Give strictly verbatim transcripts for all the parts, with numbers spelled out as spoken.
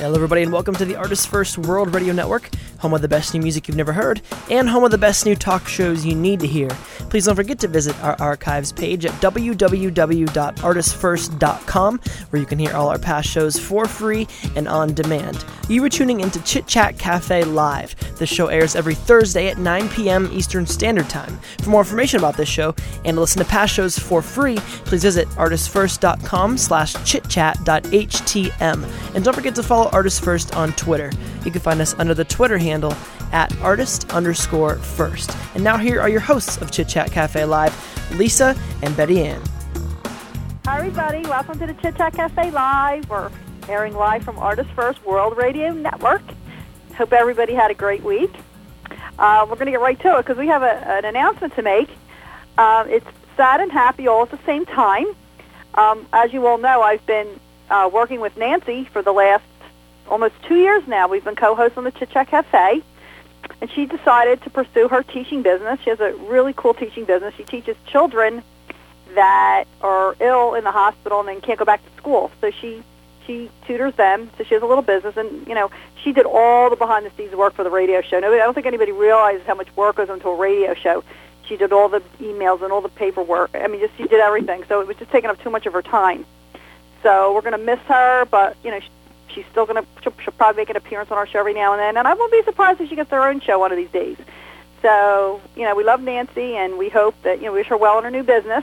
Hello everybody and welcome to the Artists First World Radio Network, home of the best new music you've never heard, and home of the best new talk shows you need to hear. Please don't forget to visit our archives page at w w w dot artists first dot com, where you can hear all our past shows for free and on demand. You are tuning into Chit Chat Cafe Live. This show airs every Thursday at nine p.m. Eastern Standard Time. For more information about this show and to listen to past shows for free, please visit artists first dot com slash chitchat dot h t m. And don't forget to follow Artists First on Twitter. You can find us under the Twitter handle at artist underscore first. And now here are your hosts of Chit Chat Cafe Live, Lisa and Betty Ann. Hi everybody, welcome to the Chit Chat Cafe Live. We're airing live from Artists First World Radio Network. Hope everybody had a great week. Uh, we're going to get right to it because we have a, an announcement to make. Uh, it's sad and happy all at the same time. Um, as you all know, I've been uh, working with Nancy for the last almost two years now. We've been co-hosts on the Chit Chat Cafe, and she decided to pursue her teaching business. She has a really cool teaching business. She teaches children that are ill in the hospital and then can't go back to school. So she she tutors them. So she has a little business, and you know she did all the behind-the-scenes work for the radio show. Nobody, I don't think anybody realizes how much work goes into a radio show. She did all the emails and all the paperwork. I mean, just she did everything. So it was just taking up too much of her time. So we're going to miss her, but you know. She, She's still going to, she'll, she'll probably make an appearance on our show every now and then, and I won't be surprised if she gets her own show one of these days. So, you know, we love Nancy, and we hope that, you know, we wish her well in her new business.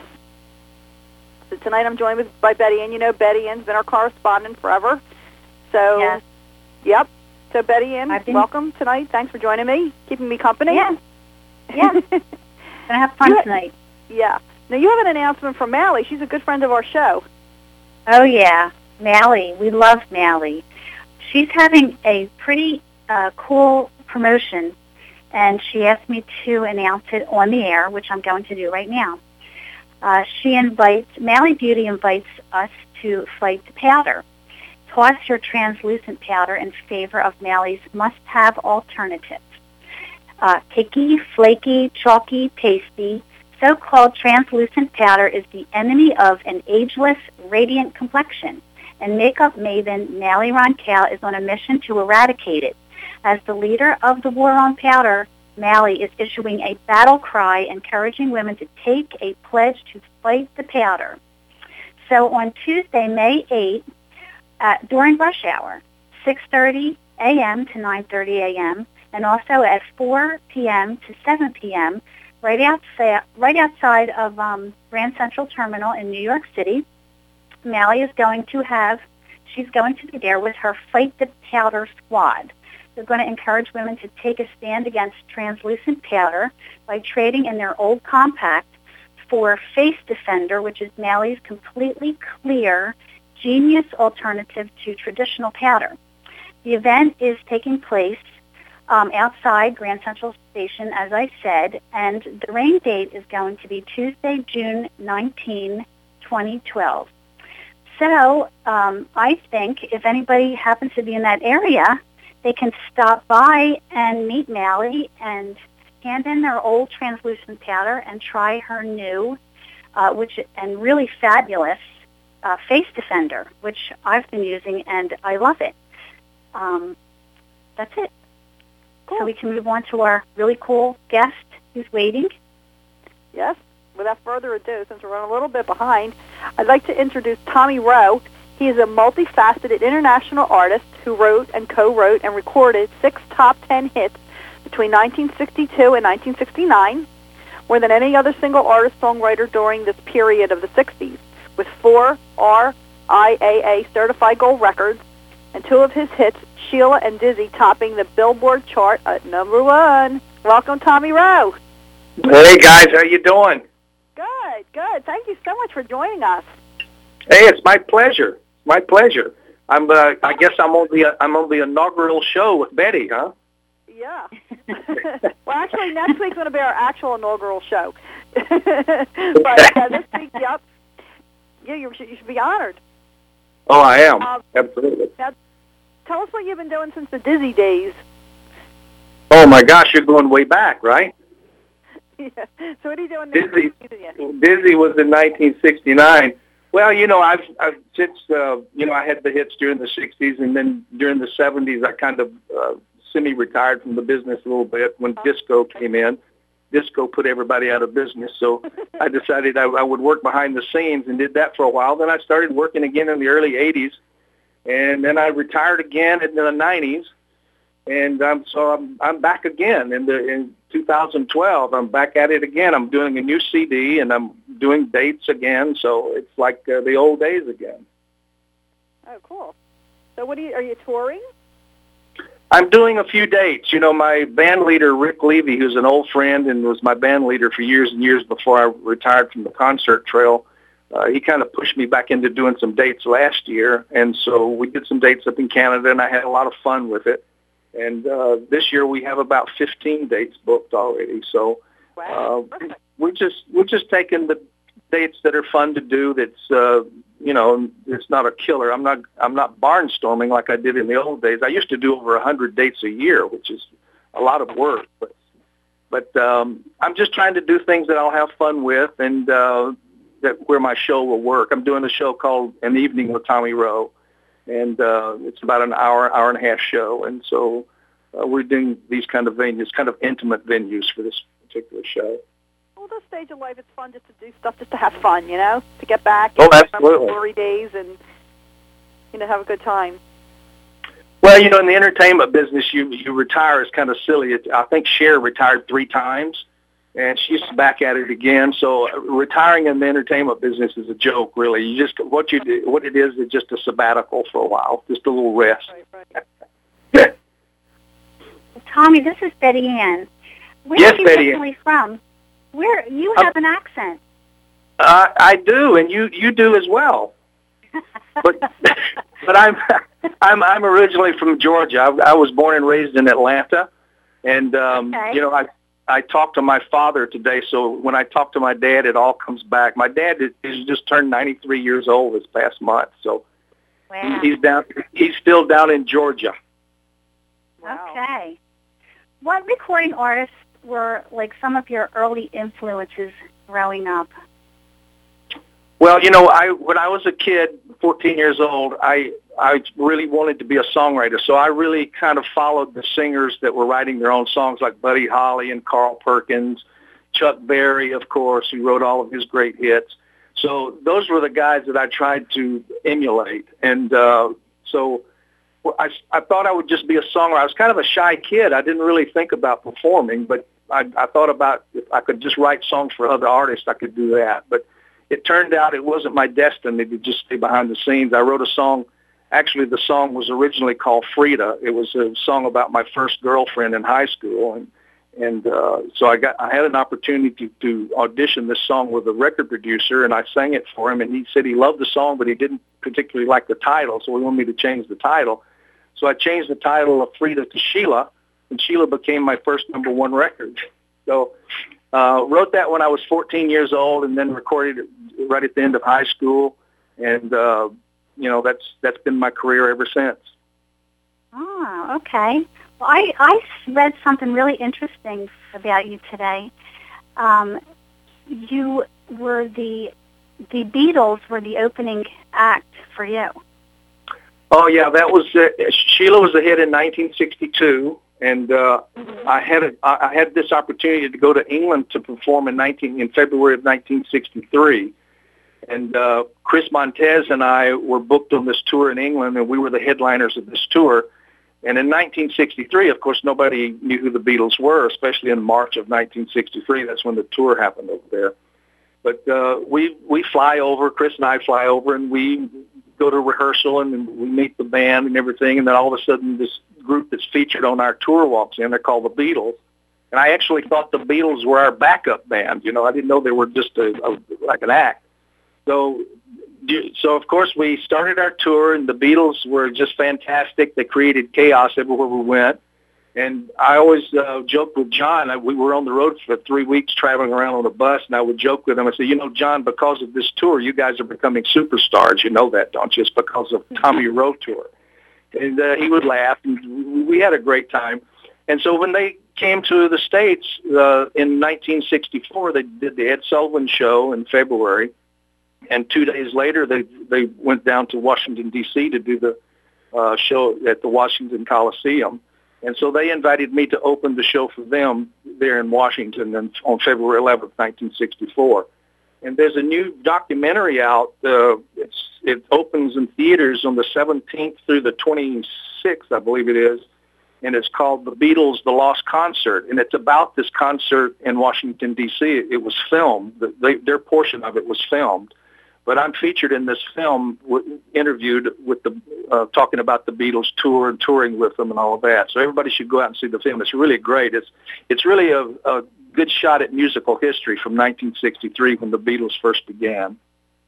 So tonight I'm joined with, by Betty Ann. You know, Betty Ann's been our correspondent forever. So, yes. Yep. So, Betty Ann, been... welcome tonight. Thanks for joining me, keeping me company. Yeah. Yeah. Going to have fun you, tonight. Yeah. Now, you have an announcement from Mally. She's a good friend of our show. Oh, yeah. Mally, we love Mally. She's having a pretty uh, cool promotion, and she asked me to announce it on the air, which I'm going to do right now. Uh, she invites, Mally Beauty invites us to fight the powder. Toss your translucent powder in favor of Mally's must-have alternatives. Uh, cakey, flaky, chalky, pasty, so-called translucent powder is the enemy of an ageless, radiant complexion. And makeup maven Mally Roncal is on a mission to eradicate it. As the leader of the war on powder, Mally is issuing a battle cry encouraging women to take a pledge to fight the powder. So on Tuesday, May eighth, uh, during rush hour, six thirty a.m. to nine thirty a.m., and also at four p.m. to seven p.m., right outside, right outside of um, Grand Central Terminal in New York City, Mally is going to have, she's going to be there with her Fight the Powder squad. They're going to encourage women to take a stand against translucent powder by trading in their old compact for Face Defender, which is Mally's completely clear, genius alternative to traditional powder. The event is taking place um, outside Grand Central Station, as I said, and the rain date is going to be Tuesday, June nineteenth, twenty twelve. So um, I think if anybody happens to be in that area, they can stop by and meet Mally and hand in their old translucent powder and try her new, uh, which and really fabulous uh, Face Defender, which I've been using and I love it. Um, that's it. Cool. So we can move on to our really cool guest who's waiting. Yes. Without further ado, since we're running a little bit behind, I'd like to introduce Tommy Rowe. He is a multifaceted international artist who wrote and co-wrote and recorded six top ten hits between nineteen sixty-two and nineteen sixty-nine, more than any other single artist-songwriter during this period of the sixties, with four R I A A certified gold records, and two of his hits, Sheila and Dizzy, topping the Billboard chart at number one. Welcome, Tommy Rowe. Hey, guys. How you doing? Good, good. Thank you so much for joining us. Hey, it's my pleasure. My pleasure. I'm. Uh, I guess I'm on the. I'm on the inaugural show with Betty, huh? Yeah. Well, actually, next week's going to be our actual inaugural show. But uh, this week, yep. Yeah, you should, you should be honored. Oh, I am. Um, Absolutely. Now, tell us what you've been doing since the Dizzy days. Oh my gosh, you're going way back, right? Yeah. So what are you doing now? Dizzy, Dizzy was in nineteen sixty-nine Well, you know, I've, I've since, uh, you know, I had the hits during the sixties, and then during the seventies, I kind of uh, semi-retired from the business a little bit when disco came in. Disco put everybody out of business, so I decided I, I would work behind the scenes and did that for a while. Then I started working again in the early eighties, and then I retired again in the nineties, and um, so I'm I'm back again in the in two thousand twelve. I'm back at it again. I'm doing a new C D, and I'm doing dates again, so it's like uh, the old days again. Oh, cool. So what are you, are you touring? I'm doing a few dates. You know, my band leader, Rick Levy, who's an old friend and was my band leader for years and years before I retired from the concert trail, uh, he kind of pushed me back into doing some dates last year. And so we did some dates up in Canada, and I had a lot of fun with it. And uh, this year we have about fifteen dates booked already. So Wow. uh, we're just we're just taking the dates that are fun to do. That's uh, you know, it's not a killer. I'm not I'm not barnstorming like I did in the old days. I used to do over a hundred dates a year, which is a lot of work. But but um, I'm just trying to do things that I'll have fun with, and uh, that where my show will work. I'm doing a show called An Evening with Tommy Roe, and uh, it's about an hour hour and a half show, and so uh, we're doing these kind of venues, kind of intimate venues for this particular show. Well, this stage of life, it's fun just to do stuff, just to have fun, you know, to get back. Oh, and absolutely. Remember glory days and, you know, have a good time. Well, you know, in the entertainment business, you you retire is kind of silly. It, I think Cher retired three times, and she's back at it again. So uh, retiring in the entertainment business is a joke, really. You just what you do, what it is is just a sabbatical for a while, just a little rest. Right, right. Tommy, this is Betty Ann. Where Yes, are you Betty Ann. originally from? Where you have an accent. Uh, I do, and you you do as well. But but I'm I'm I'm originally from Georgia. I, I was born and raised in Atlanta, and um, Okay. you know I I talked to my father today. So when I talk to my dad, it all comes back. My dad is, is just turned ninety-three years old this past month, so Wow. he's down. He's still down in Georgia. Wow. Okay. What recording artists were like some of your early influences growing up? Well, you know, I when I was a kid, fourteen years old, I I really wanted to be a songwriter. So I really kind of followed the singers that were writing their own songs, like Buddy Holly and Carl Perkins, Chuck Berry, of course, who wrote all of his great hits. So those were the guys that I tried to emulate. And uh, so well, I, I thought I would just be a songwriter. I was kind of a shy kid. I didn't really think about performing, but I, I thought about if I could just write songs for other artists, I could do that. But it turned out it wasn't my destiny to just stay behind the scenes. I wrote a song. Actually, the song was originally called Frida. It was a song about my first girlfriend in high school, and and uh, so I got I had an opportunity to, to audition this song with a record producer, and I sang it for him. And he said he loved the song, but he didn't particularly like the title, so he wanted me to change the title. So I changed the title of Frida to Sheila, and Sheila became my first number one record. So. Uh, wrote that when I was fourteen years old, and then recorded it right at the end of high school, and uh, you know that's that's been my career ever since. Oh, okay. Well, I, I read something really interesting about you today. Um, you were the the Beatles were the opening act for you. Oh yeah, that was uh, Sheila was a hit in nineteen sixty-two. And uh, I had a, I had this opportunity to go to England to perform in nineteen in February of nineteen sixty-three, and uh, Chris Montez and I were booked on this tour in England, and we were the headliners of this tour. And in nineteen sixty-three, of course, nobody knew who the Beatles were, especially in March of nineteen sixty-three. That's when the tour happened over there. But uh, we we fly over, Chris and I fly over, and we go to rehearsal, and we meet the band and everything, and then all of a sudden this group that's featured on our tour walks in. They're called the Beatles, and I actually thought the Beatles were our backup band. You know, I didn't know they were just a, a like an act. So, so of course we started our tour, and the Beatles were just fantastic. They created chaos everywhere we went, and I always uh, joked with John. I, we were on the road for three weeks traveling around on a bus, and I would joke with him. I said, you know, John, because of this tour, you guys are becoming superstars. You know that, don't you? It's because of Tommy Roe tour. And uh, he would laugh, and we had a great time. And so when they came to the States uh, in nineteen sixty-four, they did the Ed Sullivan Show in February. and two days later they they went down to Washington D C to do the uh, show at the Washington Coliseum, and so they invited me to open the show for them there in Washington and on February eleventh, nineteen sixty-four. And there's a new documentary out. Uh, it's, it opens in theaters on the seventeenth through the twenty-sixth, I believe it is, and it's called The Beatles, The Lost Concert. And it's about this concert in Washington, D C. It was filmed. They, their portion of it was filmed. But I'm featured in this film, w- interviewed with the, uh, talking about the Beatles tour and touring with them and all of that. So everybody should go out and see the film. It's really great. It's, it's really a, a good shot at musical history from nineteen sixty-three when the Beatles first began.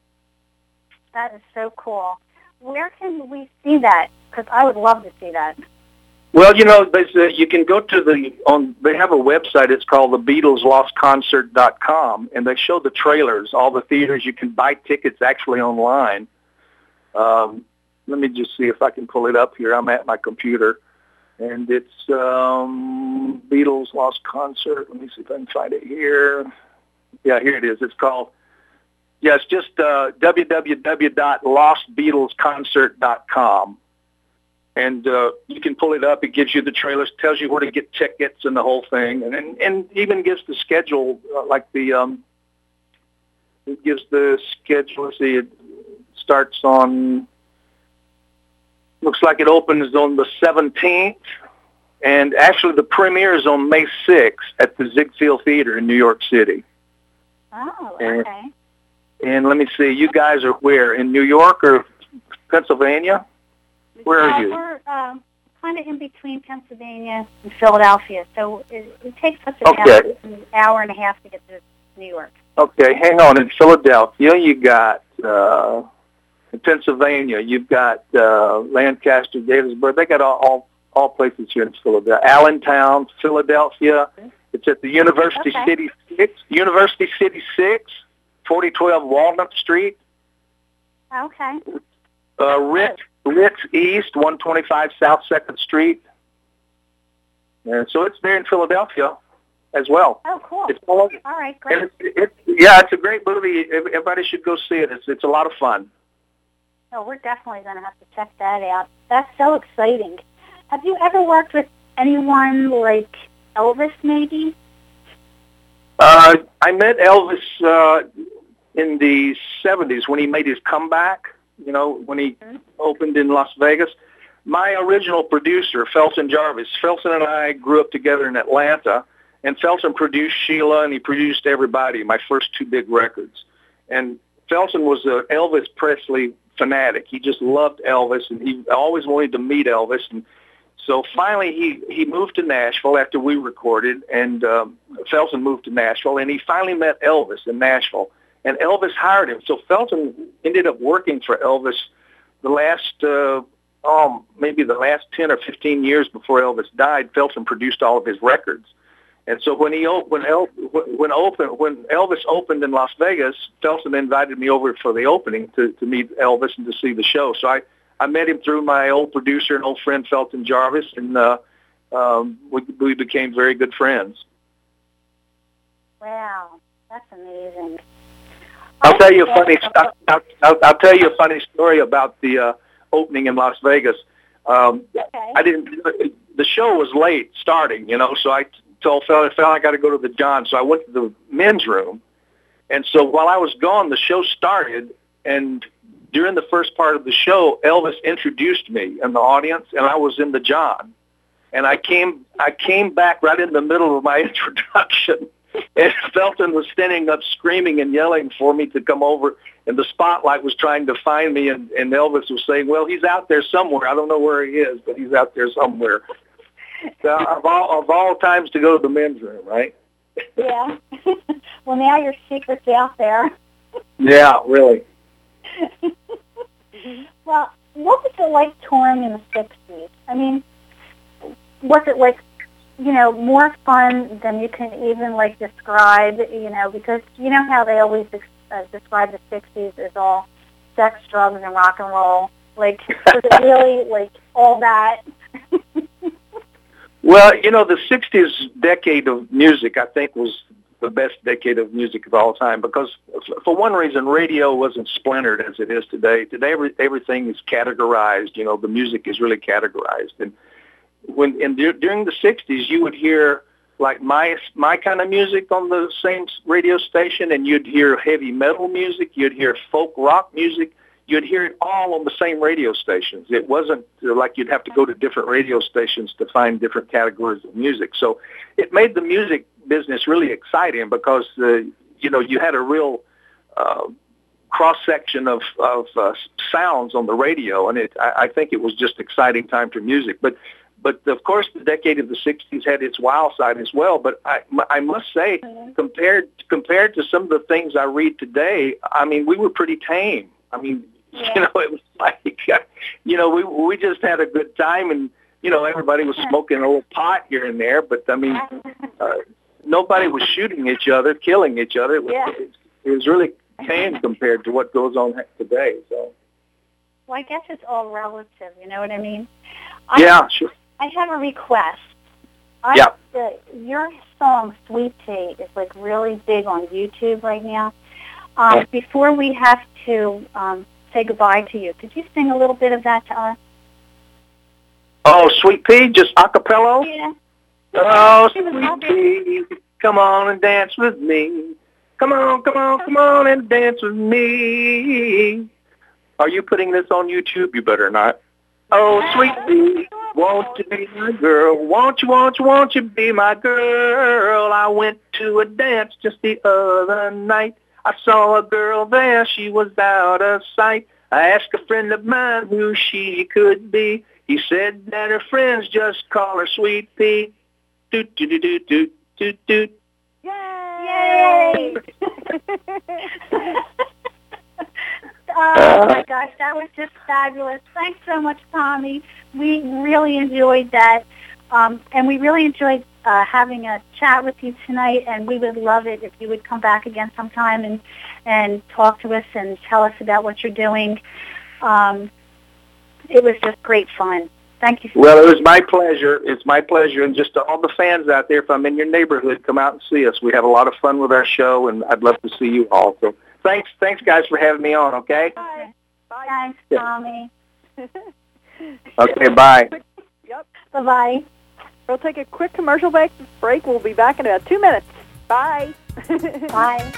That is so cool. Where can we see that? Because I would love to see that. Well, you know, there's a, you can go to the on. They have a website. It's called the Beatles Lost Concert dot com, and they show the trailers. All the theaters. You can buy tickets actually online. Um, let me just see if I can pull it up here. I'm at my computer. And it's um, Beatles Lost Concert. Let me see if I can find it here. Yeah, here it is. It's called, yeah, it's just uh, w w w dot lost beatles concert dot com. And uh, you can pull it up. It gives you the trailers, tells you where to get tickets and the whole thing. And and, and even gives the schedule, uh, like the, um, it gives the schedule. Let's see, it starts on, looks like it opens on the seventeenth, and actually the premiere is on May sixth at the Ziegfeld Theater in New York City. Oh, and, okay. And let me see, you guys are where, in New York or Pennsylvania? Where uh, are you? We're um, kind of in between Pennsylvania and Philadelphia, so it, it takes us an, Okay. hour, an hour and a half to get to New York. Okay, hang on. In Philadelphia, you got... Uh, in Pennsylvania, you've got uh, Lancaster, Gettysburg. They got all, all all places here in Philadelphia. Allentown, Philadelphia. It's at the University Okay. City Six, University City Six, forty twelve Walnut Street. Okay. Uh, Ritz, Ritz East, one twenty five South Second Street. And so it's there in Philadelphia as well. Oh, cool. It's all, All right, great. and it's, it's, yeah, it's a great movie. Everybody should go see it. It's it's a lot of fun. Oh, we're definitely going to have to check that out. That's so exciting. Have you ever worked with anyone like Elvis, maybe? Uh, I met Elvis uh, in the seventies when he made his comeback, you know, when he mm-hmm. opened in Las Vegas. My original producer, Felton Jarvis, Felton and I grew up together in Atlanta, and Felton produced Sheila, and he produced Everybody, my first two big records. And Felton was an Elvis Presley fanatic. He just loved Elvis, and he always wanted to meet Elvis. And so finally he, he moved to Nashville after we recorded, and um, Felton moved to Nashville, and he finally met Elvis in Nashville. And Elvis hired him. So Felton ended up working for Elvis the last, uh, um, maybe the last ten or fifteen years before Elvis died. Felton produced all of his records. And so when he when El, when open when Elvis opened in Las Vegas, Felton invited me over for the opening to, to meet Elvis and to see the show. So I, I met him through my old producer and old friend Felton Jarvis, and uh, um, we we became very good friends. Wow, that's amazing. I'll tell you a funny I'll, I'll, I'll tell you a funny story about the uh, opening in Las Vegas. Um, Okay. I didn't. The show was late starting, you know, so I told Phil, I felt I got to go to the John, so I went to the men's room. And so while I was gone, the show started, and during the first part of the show, Elvis introduced me in the audience, and I was in the John. And I came, I came back right in the middle of my introduction, and Felton was standing up screaming and yelling for me to come over, and the spotlight was trying to find me, and, and Elvis was saying, well, he's out there somewhere. I don't know where he is, but he's out there somewhere. So of all of all times to go to the men's room, right? Yeah. Well, now your secret's out there. Yeah, really. Well, what was it like touring in the sixties? I mean, was it like, you know, more fun than you can even, like, describe, you know, because you know how they always uh, describe the sixties as all sex, drugs, and rock and roll? Like, was it really, like, all that? Well, you know, the sixties decade of music, I think, was the best decade of music of all time because, for one reason, radio wasn't splintered as it is today. Today, every, everything is categorized. You know, the music is really categorized. And when and during the sixties, you would hear like my my kind of music on the same radio station, and you'd hear heavy metal music, you'd hear folk rock music, you'd hear it all on the same radio stations. It wasn't like you'd have to go to different radio stations to find different categories of music. So it made the music business really exciting because, uh, you know, you had a real uh, cross-section of, of uh, sounds on the radio, and it, I, I think it was just exciting time for music. But But, of course, the decade of the sixties had its wild side as well. But I, I must say, compared compared to some of the things I read today, I mean, we were pretty tame. I mean, yeah. you know, it was like, you know, we we just had a good time. And, you know, everybody was smoking a little pot here and there. But, I mean, uh, nobody was shooting each other, killing each other. It was, yeah. it, it was really tame compared to what goes on today. So. Well, I guess it's all relative. You know what I mean? I yeah, have, sure. I have a request. I, yeah. The, your song, Sweet Pea, is like really big on YouTube right now. Um, before we have to um, say goodbye to you, could you sing a little bit of that to us? Oh, Sweet Pea, just a cappella? Yeah. Oh, Sweet Pea, come on and dance with me. Come on, come on, come on and dance with me. Are you putting this on YouTube? You better not. Oh, Sweet Pea, won't you be my girl? Won't you, won't you, won't you be my girl? I went to a dance just the other night. I saw a girl there, she was out of sight. I asked a friend of mine who she could be. He said that her friends just call her Sweet Pea. Doot, doot, doot, doot, doot, doot, doot. Yay! Oh, my gosh, that was just fabulous. Thanks so much, Tommy. We really enjoyed that, um, and we really enjoyed uh, having a chat with you tonight, and we would love it if you would come back again sometime and, and talk to us and tell us about what you're doing. Um, it was just great fun. Thank you. Well, it was my pleasure. It's my pleasure. And just to all the fans out there, if I'm in your neighborhood, come out and see us. We have a lot of fun with our show, and I'd love to see you all. So thanks, thanks, guys, for having me on, okay? Bye. Bye. Thanks, yeah. Tommy. Okay, bye. Yep. Bye-bye. We'll take a quick commercial break. We'll be back in about two minutes. Bye. Bye.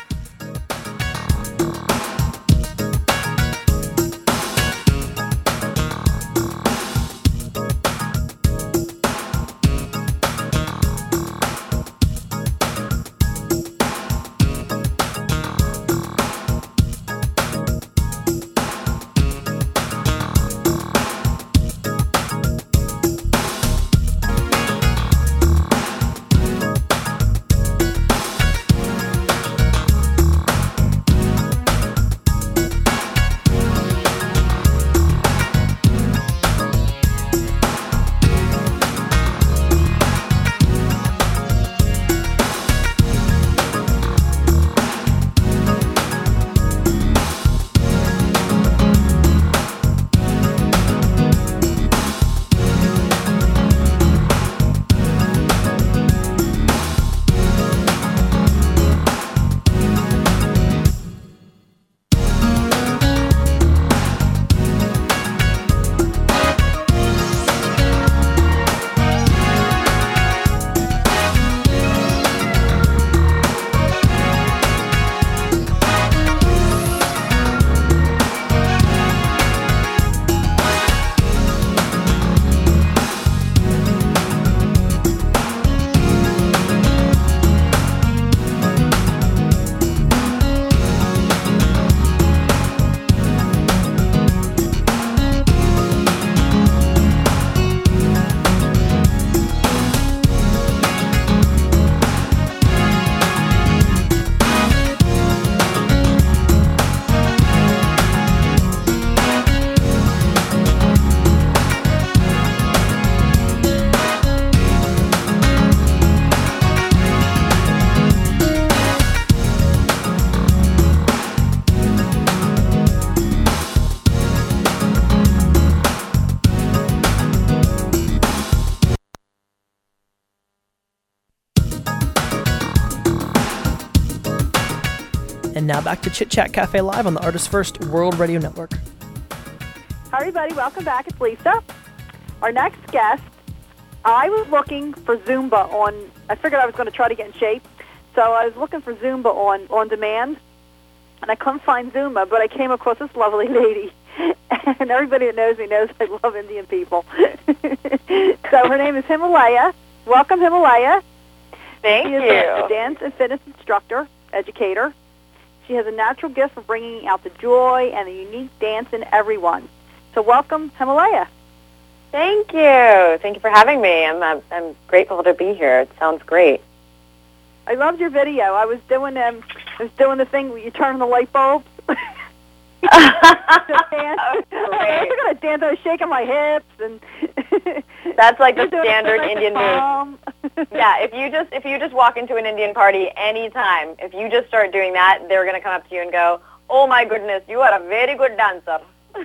And now back to Chit Chat Cafe Live on the Artists First World Radio Network. Hi, everybody. Welcome back. It's Lisa. Our next guest, I was looking for Zumba on, I figured I was going to try to get in shape, so I was looking for Zumba on, on demand, and I couldn't find Zumba, but I came across this lovely lady, and everybody that knows me knows I love Indian people. So her name is Himalaya. Welcome, Himalaya. Thank she is you. a dance and fitness instructor, educator. She has a natural gift for bringing out the joy and the unique dance in everyone. So welcome, Himalaya. Thank you. Thank you for having me. I'm, I'm I'm grateful to be here. It sounds great. I loved your video. I was doing um, I was doing the thing where you turn on the light bulbs. dance. I was gonna dance. I was shaking my hips and. That's like the standard Indian move. Yeah, if you just if you just walk into an Indian party anytime, if you just start doing that, they're gonna come up to you and go, "Oh my goodness, you are a very good dancer."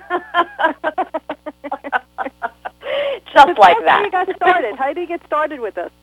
Just so like that. How did you get started? How did you get started with this?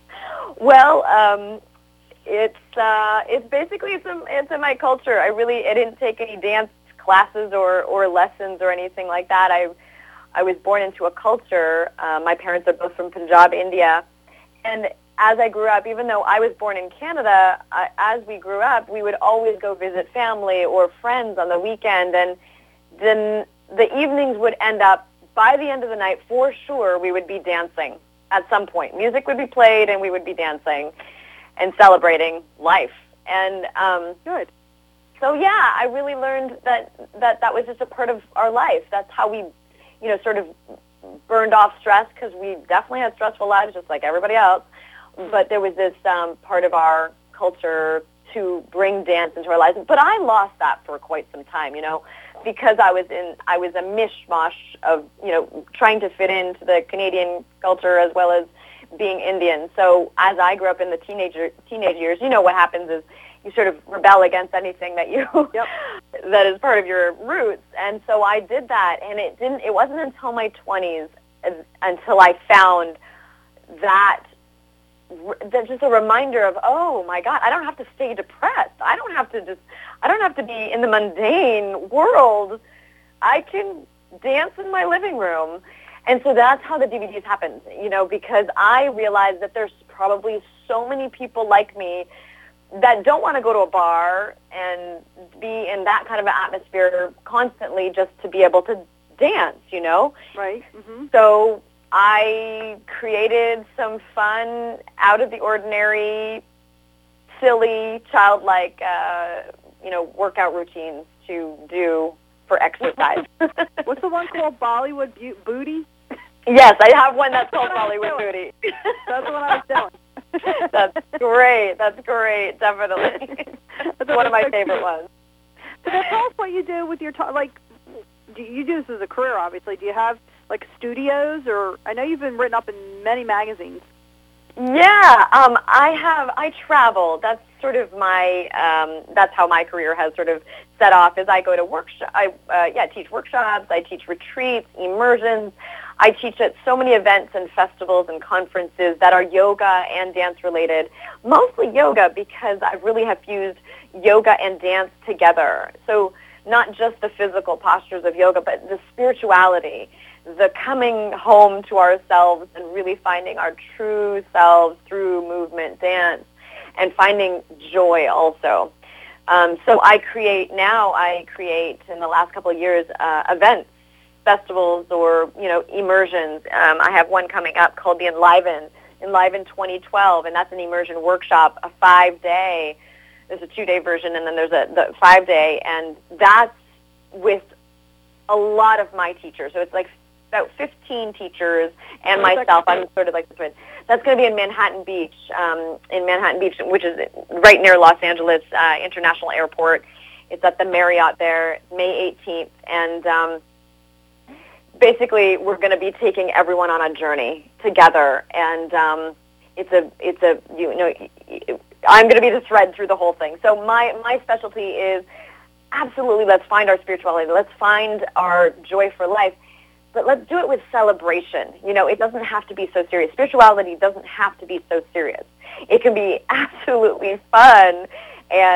Well, um, it's uh, it's basically it's in, it's in my culture. I really I didn't take any dance classes or, or lessons or anything like that. I I was born into a culture. Uh, my parents are both from Punjab, India, and as I grew up, even though I was born in Canada, I, as we grew up, we would always go visit family or friends on the weekend, and then the evenings would end up, by the end of the night, for sure, we would be dancing at some point. Music would be played, and we would be dancing and celebrating life. And um, good. So, yeah, I really learned that, that that was just a part of our life. That's how we, you know, sort of burned off stress, because we definitely had stressful lives just like everybody else. But there was this um, part of our culture to bring dance into our lives. But I lost that for quite some time, you know, because I was in, I was a mishmash of, you know, trying to fit into the Canadian culture as well as being Indian. So as I grew up in the teenager teenage years, you know, what happens is you sort of rebel against anything that you yep. that is part of your roots. And so I did that, and it didn't. It wasn't until my twenties until I found that. That's just a reminder of, oh my God, I don't have to stay depressed. I don't have to just, I don't have to be in the mundane world. I can dance in my living room. And so that's how the D V Ds happened, you know, because I realized that there's probably so many people like me that don't want to go to a bar and be in that kind of an atmosphere constantly just to be able to dance, you know? Right. Mm-hmm. So I created some fun, out-of-the-ordinary, silly, childlike, uh, you know, workout routines to do for exercise. What's the one called Bollywood Bu- Booty? Yes, I have one that's called Bollywood Booty. That's what I was doing. That's great. That's great. Definitely. That's one of my favorite ones. So now tell us what you do with your time. Like, do you do this as a career, obviously. Do you have, like, studios? Or I know you've been written up in many magazines. Yeah, um, I have. I travel. That's sort of my. Um, that's how my career has sort of set off. Is I go to workshop. I uh, yeah, teach workshops. I teach retreats, immersions. I teach at so many events and festivals and conferences that are yoga and dance related. Mostly yoga, because I really have fused yoga and dance together. So not just the physical postures of yoga, but the spirituality, the coming home to ourselves and really finding our true selves through movement, dance, and finding joy also. Um, so I create now, I create in the last couple of years uh, events, festivals, or, you know, immersions. Um, I have one coming up called the Enliven, Enliven twenty twelve, and that's an immersion workshop, a five-day. There's a two-day version, and then there's a the five-day, and that's with a lot of my teachers. So it's like about fifteen teachers and myself. I'm sort of like the twin. That's going to be in Manhattan Beach, um, in Manhattan Beach, which is right near Los Angeles uh, International Airport. It's at the Marriott there, May eighteenth, and um, basically we're going to be taking everyone on a journey together, and um, it's a it's a you know I'm going to be the thread through the whole thing. So my my specialty is absolutely, let's find our spirituality, let's find our joy for life, but let's do it with celebration. You know, it doesn't have to be so serious. Spirituality doesn't have to be so serious. It can be absolutely fun and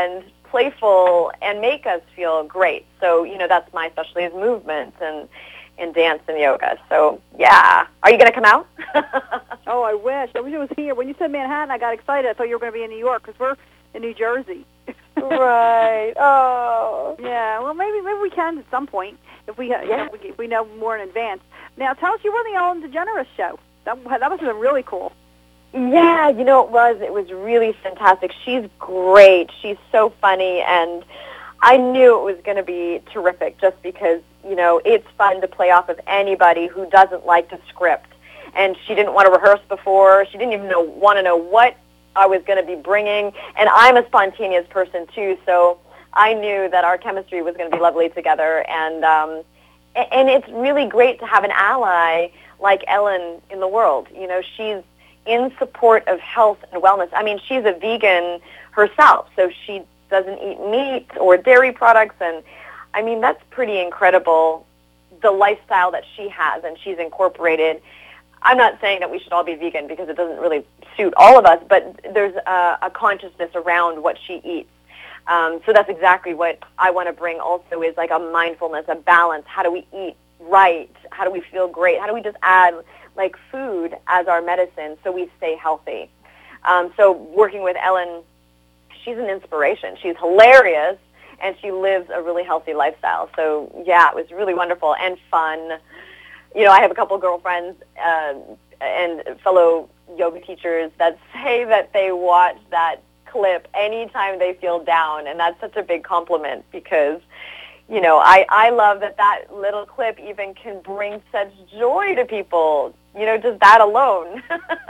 playful and make us feel great. So, you know, that's my specialty is movement and, and dance and yoga. So, yeah. Are you going to come out? Oh, I wish. I wish it was here. When you said Manhattan, I got excited. I thought you were going to be in New York because we're in New Jersey. Right. Oh. Yeah. Well, maybe maybe we can at some point if we ha- Yeah. if we, if we know more in advance. Now, tell us, you were on the Ellen DeGeneres show. That that must have been really cool. Yeah, you know, it was. It was really fantastic. She's great. She's so funny, and I knew it was going to be terrific just because, you know, it's fun to play off of anybody who doesn't like to script. And she didn't want to rehearse before. She didn't even know, want to know what I was going to be bringing. And I'm a spontaneous person, too, so I knew that our chemistry was going to be lovely together. And, um, and it's really great to have an ally like Ellen in the world. You know, she's in support of health and wellness. I mean, she's a vegan herself, so she doesn't eat meat or dairy products. And, I mean, that's pretty incredible, the lifestyle that she has, and she's incorporated. I'm not saying that we should all be vegan because it doesn't really suit all of us, but there's a, a consciousness around what she eats. Um, so that's exactly what I want to bring also is like a mindfulness, a balance. How do we eat right? How do we feel great? How do we just add like food as our medicine so we stay healthy? Um, so working with Ellen, she's an inspiration. She's hilarious, and she lives a really healthy lifestyle. So, yeah, it was really wonderful and fun. You know, I have a couple girlfriends uh, and fellow yoga teachers that say that they watch that clip anytime they feel down, and that's such a big compliment because, you know, I, I love that that little clip even can bring such joy to people, you know, just that alone.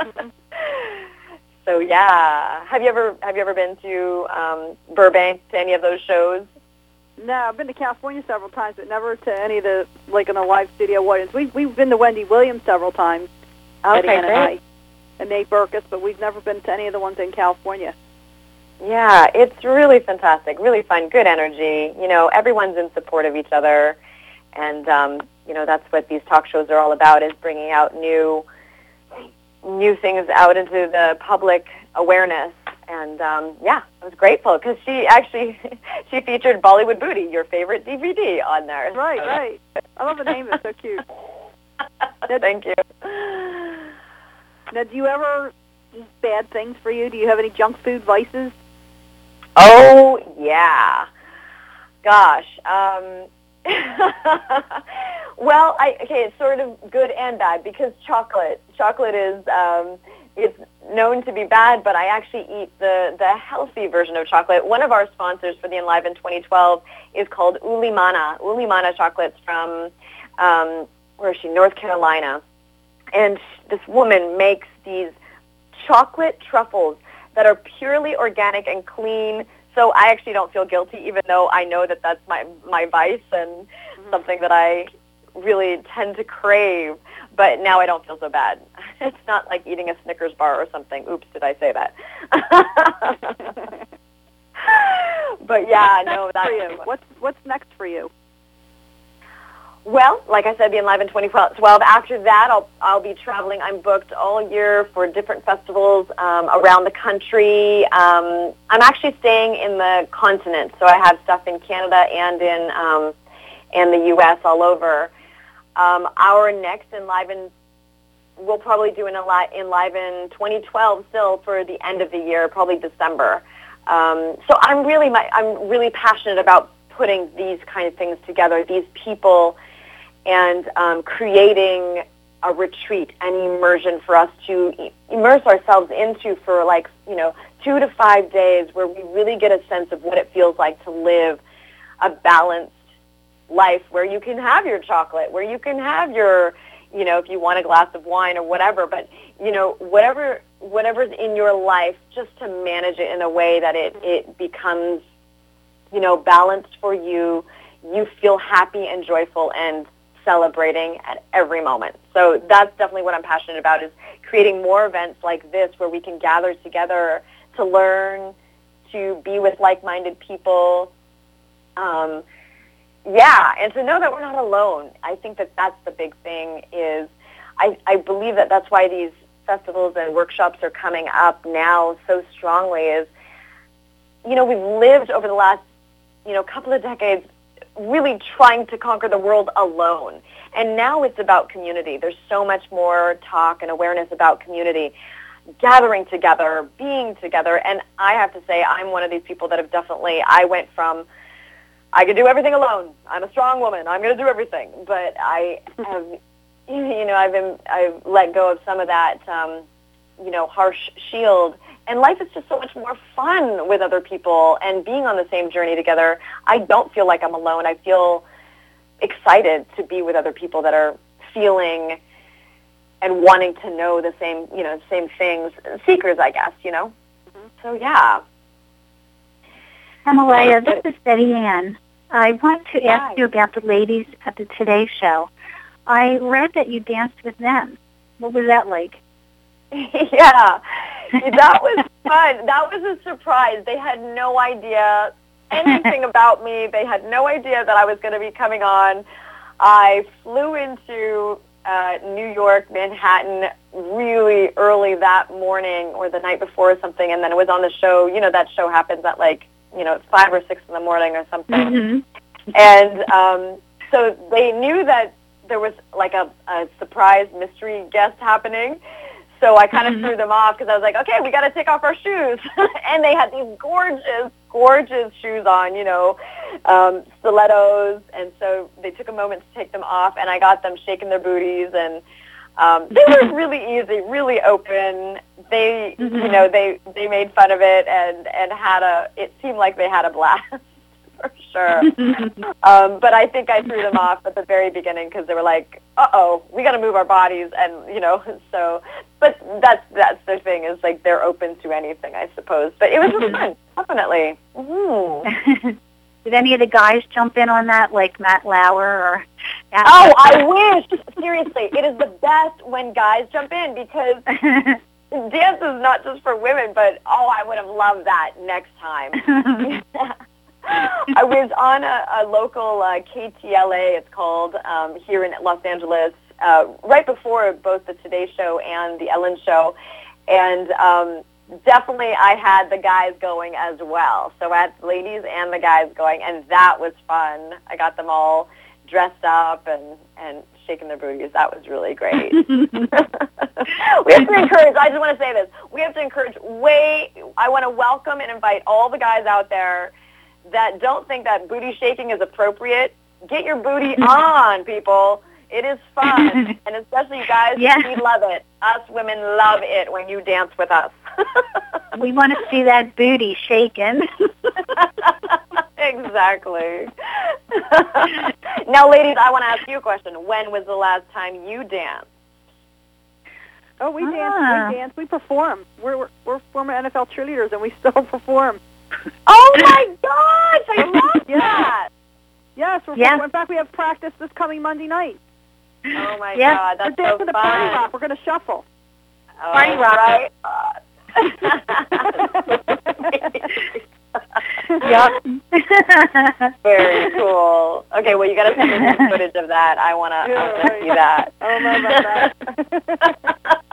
So, yeah. Have you ever have you ever been to um, Burbank, to any of those shows? No, I've been to California several times, but never to any of the, like, in a live studio audience. We've, we've been to Wendy Williams several times, Okay, Eddie and great. I, and Nate Berkus, but we've never been to any of the ones in California. Yeah, it's really fantastic, really fun, good energy. You know, everyone's in support of each other, and, um, you know, that's what these talk shows are all about, is bringing out new new things out into the public awareness. And, um, yeah, I was grateful because she actually, she featured Bollywood Booty, your favorite D V D, on there. Right, right. I love the name. It's so cute. Thank you. Now, do you ever eat bad things for you? Do you have any junk food vices? Oh, yeah. Gosh. Um, well, I, okay, it's sort of good and bad because chocolate. Chocolate is, um, it's known to be bad, but I actually eat the, the healthy version of chocolate. One of our sponsors for the Enliven twenty twelve is called Ulimana. Ulimana chocolates from, um, where is she, North Carolina. And this woman makes these chocolate truffles that are purely organic and clean. So I actually don't feel guilty, even though I know that that's my, my vice and mm-hmm. something that I really tend to crave. But now I don't feel so bad. It's not like eating a Snickers bar or something. Oops, did I say that? But yeah, no, that's for you. What's what's next for you? Well, like I said, the Enliven twenty twelve. After that, I'll I'll be traveling. I'm booked all year for different festivals um, around the country. Um, I'm actually staying in the continent, so I have stuff in Canada and in um, and the U S all over. Um, our next Enliven, we'll probably do an Enliven twenty twelve still for the end of the year, probably December. Um, so I'm really my, I'm really passionate about putting these kind of things together, these people, and um, creating a retreat, an immersion for us to e- immerse ourselves into for like, you know, two to five days where we really get a sense of what it feels like to live a balanced life where you can have your chocolate, where you can have your, you know, if you want a glass of wine or whatever, but, you know, whatever whatever's in your life, just to manage it in a way that it, it becomes, you know, balanced for you. You feel happy and joyful and celebrating at every moment. So that's definitely what I'm passionate about, is creating more events like this where we can gather together to learn, to be with like-minded people, um, yeah, and to know that we're not alone. I think that that's the big thing is I, I believe that that's why these festivals and workshops are coming up now so strongly is you know, we've lived over the last, you know, couple of decades really trying to conquer the world alone. And now it's about community. There's so much more talk and awareness about community, gathering together, being together. And I have to say, I'm one of these people that have definitely, I went from, I could do everything alone. I'm a strong woman. I'm going to do everything. But I have, you know, I've been, I've let go of some of that, um, you know, harsh shield. And life is just so much more fun with other people and being on the same journey together. I don't feel like I'm alone. I feel excited to be with other people that are feeling and wanting to know the same, you know, same things. Seekers, I guess, you know. Mm-hmm. So, yeah. Himalaya, this is Betty Ann. I want to ask Hi. you about the ladies at the Today Show. I read that you danced with them. What was that like? Yeah, that was fun. That was a surprise. They had no idea anything about me. They had no idea that I was going to be coming on. I flew into uh, New York, Manhattan, really early that morning or the night before or something, and then it was on the show. You know, that show happens at like, you know, five or six in the morning or something. Mm-hmm. And um, so they knew that there was like a, a surprise mystery guest happening. So I kind of mm-hmm. threw them off because I was like, okay, we got to take off our shoes. And they had these gorgeous, gorgeous shoes on, you know, um, stilettos. And so they took a moment to take them off, and I got them shaking their booties. And um, they were really easy, really open. They, mm-hmm. you know, they, they made fun of it and, and had a, it seemed like they had a blast. For sure. um, but I think I threw them off at the very beginning because they were like, uh-oh, we got to move our bodies. And, you know, so, but that's that's their thing is like they're open to anything, I suppose. But it was fun, definitely. Mm-hmm. Did any of the guys jump in on that, like Matt Lauer or... Oh, I wish. Seriously, it is the best when guys jump in because dance is not just for women, but, oh, I would have loved that next time. I was on a, a local uh, K T L A, it's called, um, here in Los Angeles, uh, right before both the Today Show and the Ellen Show, and um, definitely I had the guys going as well. So I had the ladies and the guys going, and that was fun. I got them all dressed up and, and shaking their booties. That was really great. We have to encourage, I just want to say this, we have to encourage way, I want to welcome and invite all the guys out there that don't think that booty shaking is appropriate. Get your booty on, people. It is fun, and especially you guys, yeah. we love it. Us women love it when you dance with us. We want to see that booty shaken. Exactly. Now, ladies, I want to ask you a question. When was the last time you danced? Oh, we ah. dance. We dance. We perform. We're, we're we're former N F L cheerleaders, and we still perform. Oh my gosh! I love that. Yes, we're yeah. in fact we have practice this coming Monday night. Oh my yeah. God, that's we're so fun. The fun. party rock. We're going to shuffle. Oh, party rock, right? Yep. Very cool. Okay, well you got to send me some footage of that. I want to yeah, see that. I don't know about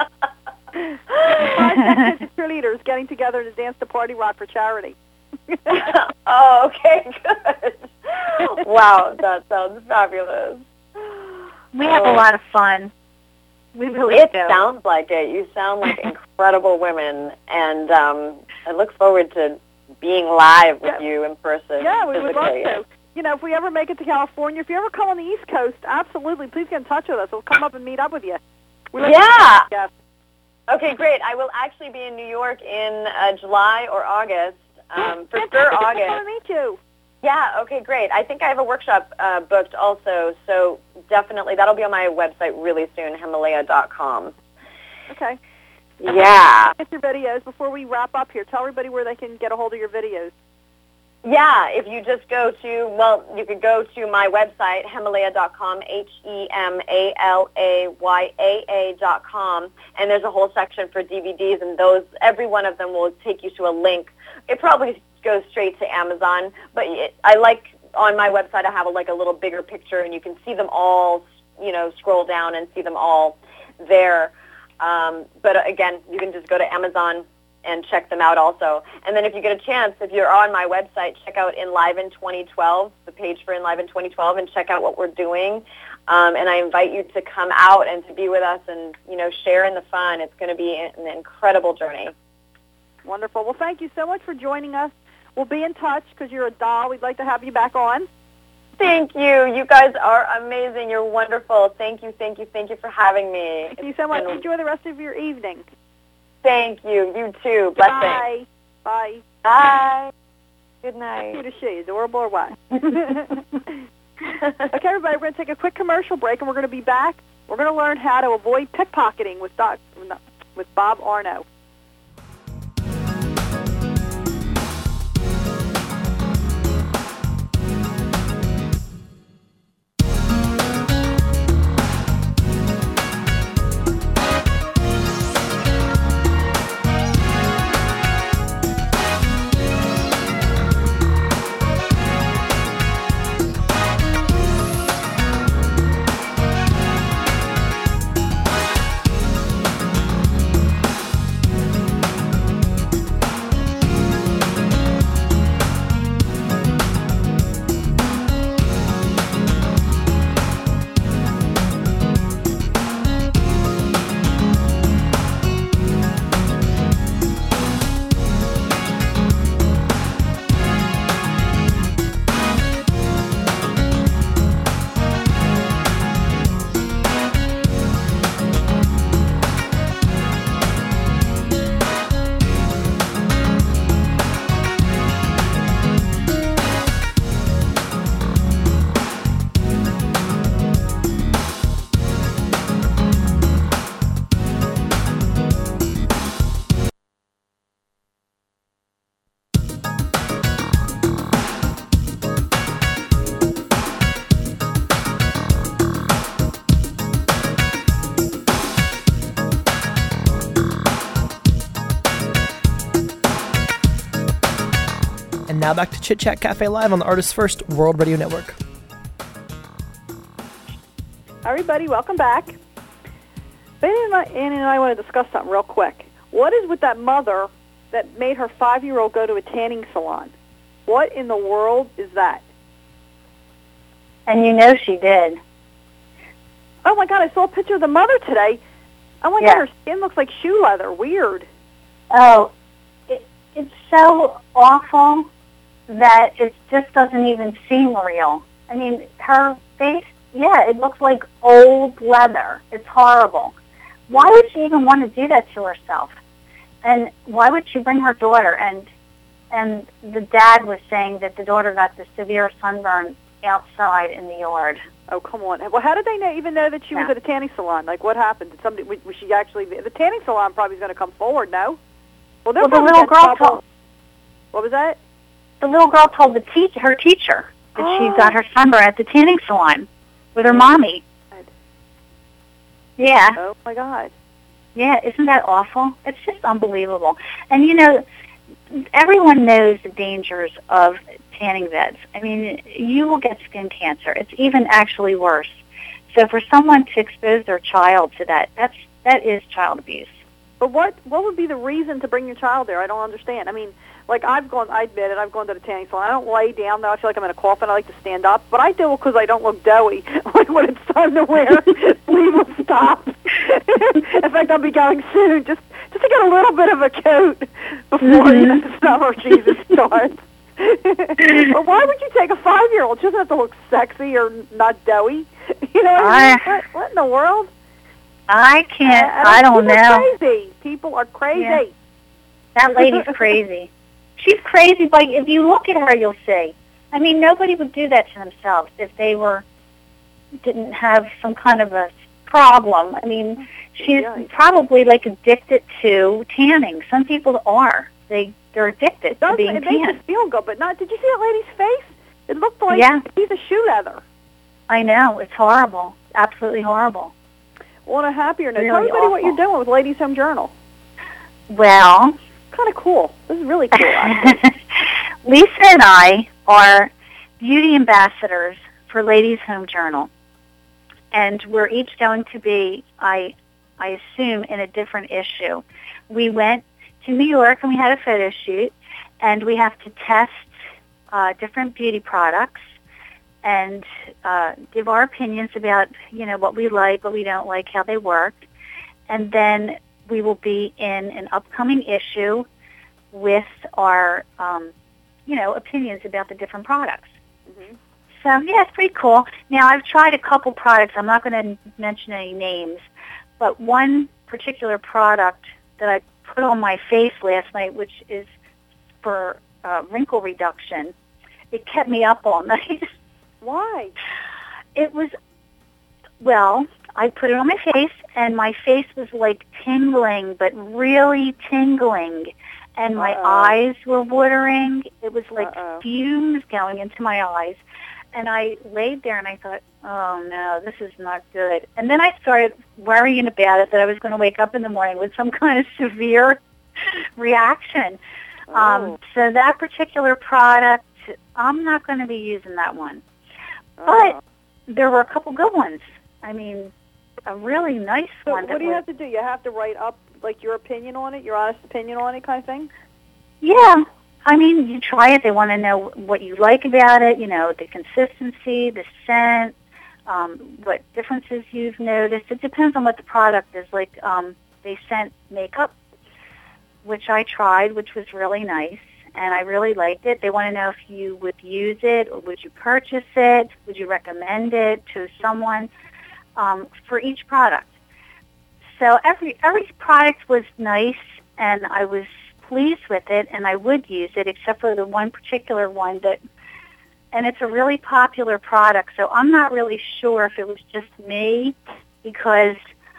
that. Five cheerleaders getting together to dance to Party Rock for charity. Oh, okay, good. Wow, that sounds fabulous. We have oh. a lot of fun. We really it do. It sounds like it. You sound like incredible women, and um, I look forward to being live with yeah. you in person. Yeah, we physically. would love to. You know, if we ever make it to California, if you ever come on the East Coast, absolutely, please get in touch with us. We'll come up and meet up with you. We yeah. Yes. Okay, great. I will actually be in New York in uh, July or August. Um, for sure, August. I want to meet you. Yeah, okay, great. I think I have a workshop uh, booked also, so definitely that'll be on my website really soon, Himalaya dot com. Okay. Yeah. Get your videos before we wrap up here. Tell everybody where they can get a hold of your videos. Yeah, if you just go to, well, you could go to my website, Himalaya dot com, H E M A L A Y A A dot com, and there's a whole section for D V Ds, and those, every one of them will take you to a link. It probably goes straight to Amazon, but it, I like, on my website, I have a, like a little bigger picture, and you can see them all, you know, scroll down and see them all there. Um, but again, you can just go to Amazon, and check them out also. And then if you get a chance, if you're on my website, check out Enliven twenty twelve, the page for Enliven twenty twelve, and check out what we're doing. Um, and I invite you to come out and to be with us and, you know, share in the fun. It's going to be an incredible journey. Wonderful. Well, thank you so much for joining us. We'll be in touch because you're a doll. We'd like to have you back on. Thank you. You guys are amazing. You're wonderful. Thank you, thank you, thank you for having me. Thank you so much. And enjoy the rest of your evening. Thank you. You too. Blessings. Bye. Bye. Bye. Good night. Cute as she, adorable or what? Okay, everybody, we're going to take a quick commercial break, and we're going to be back. We're going to learn how to avoid pickpocketing with Doc, with Bob Arno. And now back to Chit Chat Cafe Live on the Artists First World Radio Network. Everybody, welcome back. Annie and, I, Annie and I want to discuss something real quick. What is with that mother that made her five-year-old go to a tanning salon? What in the world is that? And you know she did. Oh, my God, I saw a picture of the mother today. Oh, my Yeah. God, her skin looks like shoe leather. Weird. Oh, it, it's so awful that it just doesn't even seem real. I mean, her face, yeah, it looks like old leather. It's horrible. Why would she even want to do that to herself? And why would she bring her daughter? And and the dad was saying that the daughter got the severe sunburn outside in the yard. Oh, come on. Well, how did they know, even know that she was Yeah. at a tanning salon? Like, what happened? Did somebody, was she actually, the tanning salon probably is going to come forward, no? Well, they're Well, the probably little get girl trouble. told What was that? the little girl told the teach her teacher that Oh. she got her sunburn at the tanning salon with her mommy. Yeah. Oh, my God. Yeah, isn't that awful? It's just unbelievable. And, you know, everyone knows the dangers of tanning beds. I mean, you will get skin cancer. It's even actually worse. So for someone to expose their child to that, that's that is child abuse. But what what would be the reason to bring your child there? I don't understand. I mean, like I've gone, I admit it, I've gone to the tanning salon. I don't lay down, though. I feel like I'm in a coffin. I like to stand up. But I do it because I don't look doughy when, when it's time to wear sleeveless tops. In fact, I'll be going soon just, just to get a little bit of a coat before you know, the summer season starts. But why would you take a five-year-old? She doesn't have to look sexy or not doughy. You know what I mean? I- What, what in the world? I can't, Uh, I don't people know. Are crazy. People are crazy. Yeah. That lady's crazy. She's crazy, but if you look at her, you'll see. I mean, nobody would do that to themselves if they were, didn't have some kind of a problem. I mean, she's Yeah. probably like addicted to tanning. Some people are. They, they're addicted to Doesn't, being it makes tanned. us feel good, but not. Did you see that lady's face? It looked like Yeah. a piece of shoe leather. I know. It's horrible. Absolutely horrible. On a happier note, Really tell everybody what awful. you're doing with Ladies Home Journal. Well, Kind of cool. This is really cool. actually. Lisa and I are beauty ambassadors for Ladies Home Journal, and we're each going to be, I, I assume, in a different issue. We went to New York, and we had a photo shoot, and we have to test uh, different beauty products and uh, give our opinions about, you know, what we like, what we don't like, how they work. And then we will be in an upcoming issue with our, um, you know, opinions about the different products. Mm-hmm. So, yeah, it's pretty cool. Now, I've tried a couple products. I'm not going to mention any names, but one particular product that I put on my face last night, which is for uh, wrinkle reduction, it kept me up all night. Why? It was, well, I put it on my face, and my face was like tingling, but really tingling. And my Uh-oh. eyes were watering. It was like Uh-oh. fumes going into my eyes. And I laid there, and I thought, oh, no, this is not good. And then I started worrying about it, that I was going to wake up in the morning with some kind of severe reaction. Oh. Um, so that particular product, I'm not going to be using that one. Oh. But there were a couple good ones. I mean, a really nice So one. what that do you was, have to do? You have to write up, like, your opinion on it, your honest opinion on it kind of thing? Yeah. I mean, you try it. They want to know what you like about it, you know, the consistency, the scent, um, what differences you've noticed. It depends on what the product is. Like, um, they sent makeup, which I tried, which was really nice, and I really liked it. They want to know if you would use it, or would you purchase it, would you recommend it to someone, um, for each product. So every every product was nice, and I was pleased with it, and I would use it, except for the one particular one that, and it's a really popular product, so I'm not really sure if it was just me, because,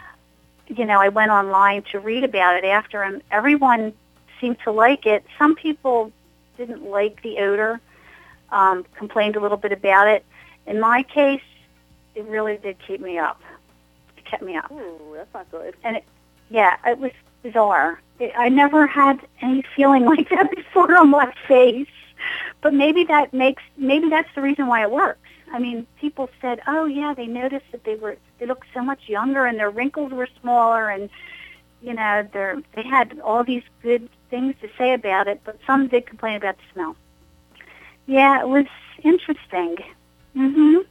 you know, I went online to read about it after, and everyone seemed to like it. Some people didn't like the odor, um, complained a little bit about it. In my case, it really did keep me up. It kept me up. Ooh, that's not good. And it, yeah, it was bizarre. It, I never had any feeling like that before on my face. But maybe that makes, maybe that's the reason why it works. I mean, people said, oh, yeah, they noticed that they were, they looked so much younger, and their wrinkles were smaller, and, you know, they're, they had all these good things to say about it, but some did complain about the smell. Yeah, it was interesting. Mm-hmm.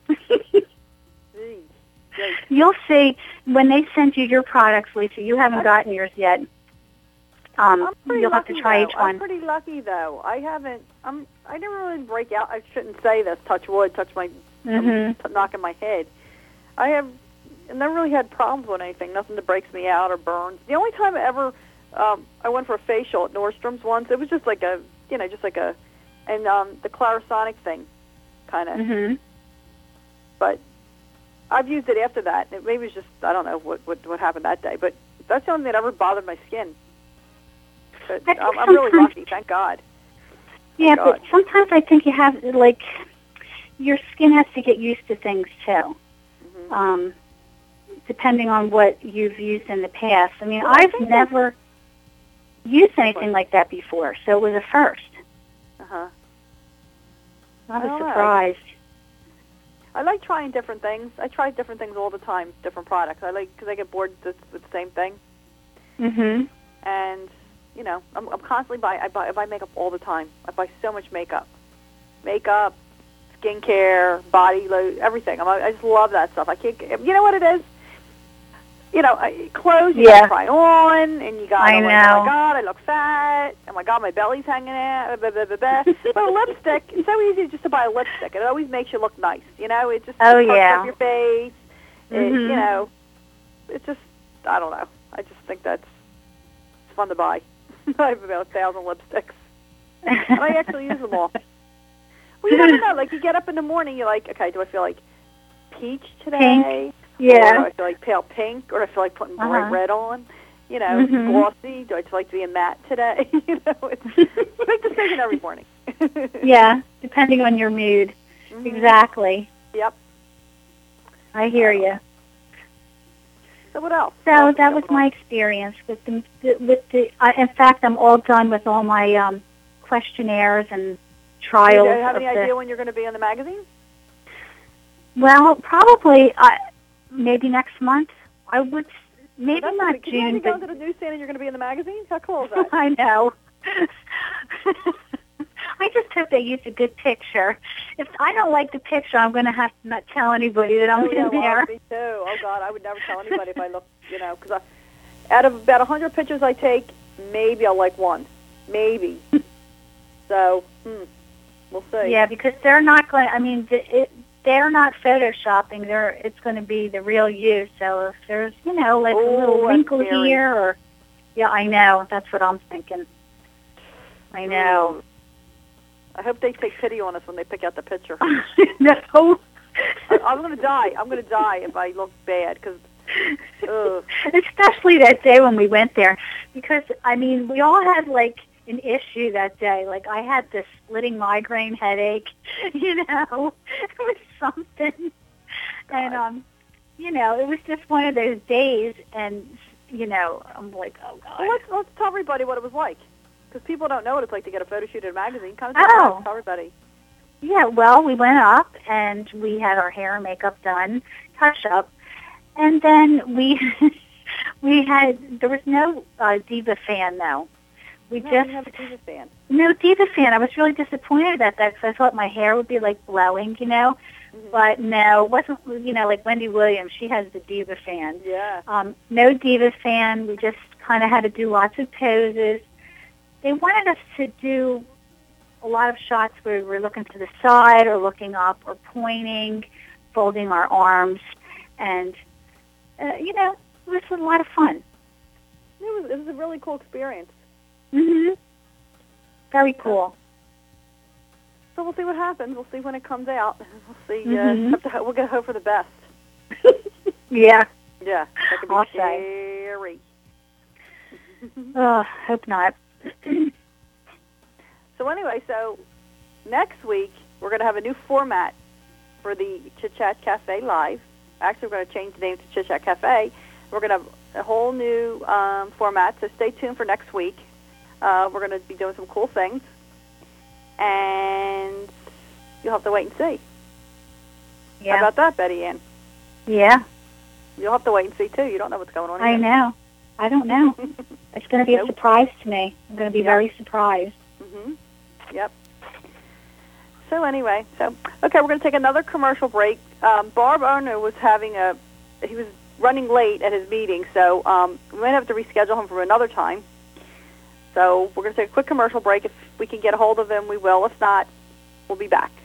Gee, yikes. You'll see when they send you your products, Lisa. You haven't gotten yours yet. Um, I'm pretty you'll have lucky, to try though. each I'm one. pretty lucky, though. I haven't. I'm. I never really break out. I shouldn't say this. Touch wood. Touch my. Mhm. I'm knocking my head. I have. I never really had problems with anything. Nothing that breaks me out or burns. The only time I ever, um, I went for a facial at Nordstrom's once. It was just like a, you know, just like a, and um, the Clarisonic thing, kind of. Mhm. But I've used it after that. It maybe it was just, I don't know what, what what happened that day, but that's the only thing that ever bothered my skin. But I think I'm, I'm really sometimes- lucky, thank God. Yeah, God. but sometimes I think you have, like, your skin has to get used to things, too, Mm-hmm. um, depending on what you've used in the past. I mean, Well, I I've think never used anything like that before, so it was a first. Uh-huh. I was All right. surprised. I like trying different things. I try different things all the time, different products. I like, because I get bored with with the same thing. Mm-hmm. And, you know, I'm, I'm constantly buy, I buy, I buy makeup all the time. I buy so much makeup. Makeup, skincare, body lotion, everything. I'm, I just love that stuff. I can't, you know what it is? You know, I- clothes you Yeah. gotta try on, and you got I like, oh know. my God, I look fat. Oh my God, my belly's hanging out. Blah, blah, blah, blah. But a lipstick, it's so easy just to buy a lipstick. It always makes you look nice. You know, it just Oh, it perks yeah. up your face. It, Mhm. you know, it's just, I don't know. I just think that's it's fun to buy. I have about a thousand lipsticks, and I actually use them all. Well, you never know. Like, you get up in the morning, you're like, okay, do I feel like peach today? Or do Yeah. I feel like pale pink? Or do I feel like putting bright Uh-huh. red on? You know, Mhm. glossy? Do I feel like being matte today? You know, it's a big decision every morning. Yeah, depending on your mood. Mhm. Exactly. Yep. I hear you. So what else? So What else that is was going my on? experience with the with the. I in fact, I'm all done with all my um, questionnaires and Do trials. you have of any the, idea when you're going to be in the magazine? Well, probably uh, maybe next month. I would maybe That's not gonna, can you June, imagine going but to the newsstand and you're going to be in the magazine? How cool is that? I know. I just hope they use a good picture. If I don't like the picture, I'm going to have to not tell anybody that I'm oh, yeah, in well, there. Me too. Oh, God, I would never tell anybody if I look, you know, because out of about one hundred pictures I take, maybe I'll like one. Maybe. So, hmm, we'll see. Yeah, because they're not going to, I mean, it, they're not photoshopping. They're, it's going to be the real you. So if there's, you know, like Ooh, a little that's wrinkle scary. here or, yeah, I know. That's what I'm thinking. I know. I hope they take pity on us when they pick out the picture. No. I, I'm going to die. I'm going to die if I look bad because, ugh. Especially that day when we went there. Because, I mean, we all had, like, an issue that day. Like, I had this splitting migraine headache, you know. It was something. And, um, you know, it was just one of those days. And, you know, I'm like, oh, God. Well, let's, let's tell everybody what it was like. Because people don't know what it's like to get a photo shoot in a magazine. Kind of Oh. tell everybody. Yeah, well, we went up and we had our hair and makeup done, touch up, and then we we had there was no uh, Diva fan though. We No, just you have a Diva fan. no Diva fan. I was really disappointed about that because I thought my hair would be like blowing, you know. Mm-hmm. But no, it wasn't. You know, like Wendy Williams, she has the Diva fan. Yeah. Um, no Diva fan. We just kind of had to do lots of poses. They wanted us to do a lot of shots where we were looking to the side or looking up or pointing, folding our arms, and, uh, you know, it was a lot of fun. It was, it was a really cool experience. Mm-hmm. Very cool. So we'll see what happens. We'll see when it comes out. We'll see. Mhm. Uh, have to, we're going to hope for the best. Yeah. Yeah. That could be I'll say. scary. Oh, hope not. So anyway, so next week we're going to have a new format for the Chit Chat Cafe Live. Actually, we're going to change the name to Chit Chat Cafe. We're going to have a whole new um, format, so stay tuned for next week. Uh, we're going to be doing some cool things, and you'll have to wait and see. Yeah. How about that, Betty Ann? Yeah. You'll have to wait and see, too. You don't know what's going on I either. know. I don't know. It's going to be a Nope. surprise to me. I'm going to be Yep. very surprised. Mm-hmm. Yep. So anyway, so okay, we're going to take another commercial break. Um, Barb Owner was having a, he was running late at his meeting, so um, we might have to reschedule him for another time. So we're going to take a quick commercial break. If we can get a hold of him, we will. If not, we'll be back.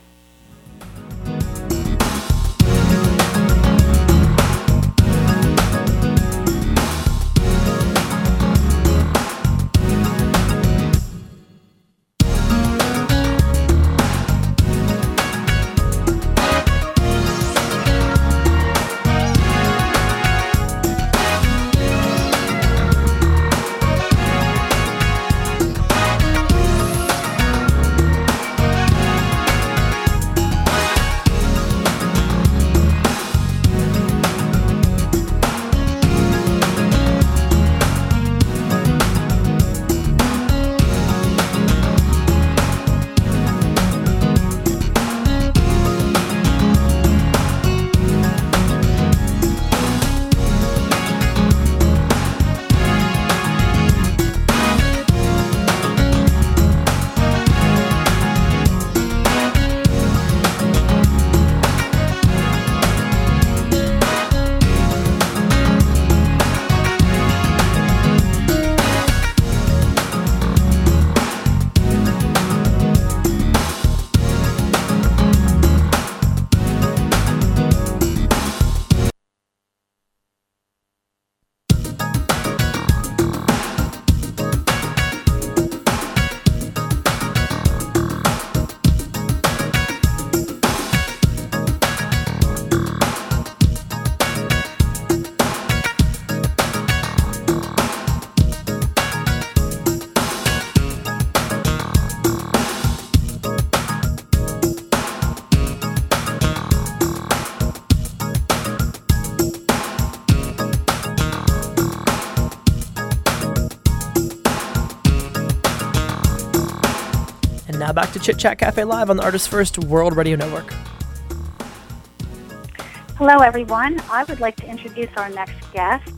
Now back to Chit Chat Cafe Live on the Artist First World Radio Network. Hello, everyone. I would like to introduce our next guest.